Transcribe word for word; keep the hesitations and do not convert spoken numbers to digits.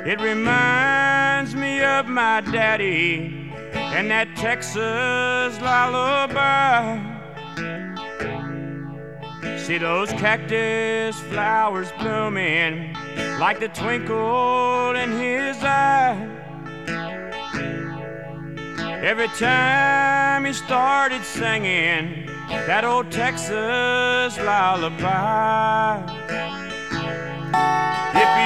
It reminds me of my daddy and that Texas lullaby. See those cactus flowers blooming like the twinkle in his eye. Every time he started singing that old Texas lullaby.